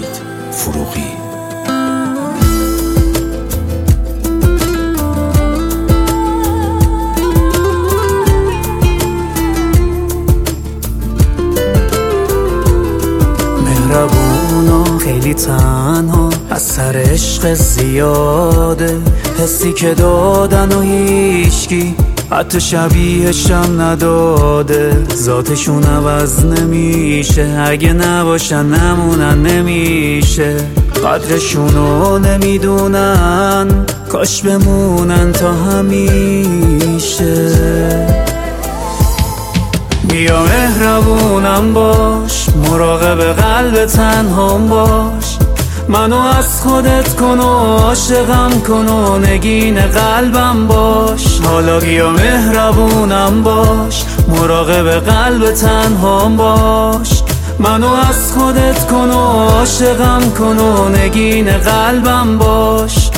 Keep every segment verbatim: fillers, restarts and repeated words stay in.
وحید فروغی. مهربونا خیلی تنها از سر عشق زیاده، حسی که دادن و هیچکی حتی شبیهشم نداده. ذاتشون عوض نمیشه، اگه نباشن نمونن نمیشه. قدرشونو نمیدونن، کاش بمونن تا همیشه. بیا مهربونم باش، مراقب قلب تنهام باش. منو از خودت کن و عاشقم کن و نگین قلبم باش. حالا بیا مهربونم باش، مراقب قلب تنهام باش. منو از خودت کن و عاشقم کن و نگین قلبم باش.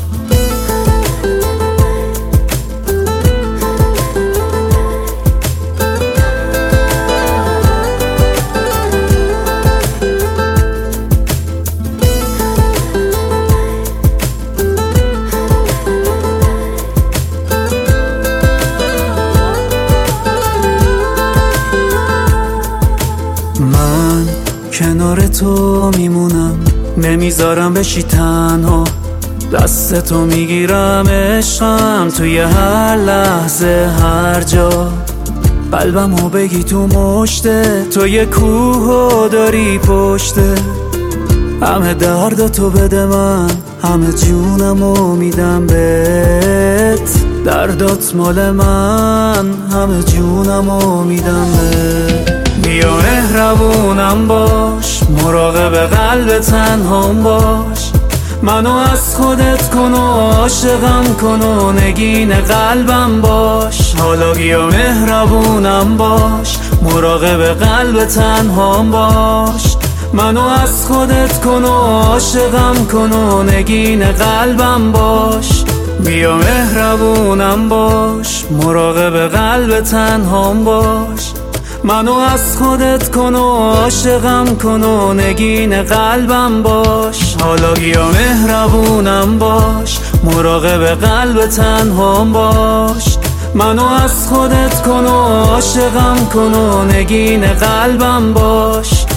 من کنار تو میمونم، نمیذارم بشی تنها. دست تو میگیرم عشقم توی هر لحظه هر جا. قلبمو بگی تو مشته، تو یه کوهو داری پشته. همه درداتو بده من، همه جونمو میدم بهت. دردات مال من، همه جونمو میدم بهت. بیا مهربونم باش، مراقب قلب تنهام باش. منو از خودت کن و عاشقم کن و نگین قلبم باش. حالا بیا مهربونم باش، مراقب قلب تنهام باش. منو از خودت کن و عاشقم کن و نگین قلبم باش. بیا مهربونم باش، مراقب قلب تنهام باش. منو از خودت کن و عاشقم کن و نگین قلبم باش. حالا بیا مهربونم باش، مراقب قلب تنهام باش. منو از خودت کن و عاشقم کن و نگین قلبم باش.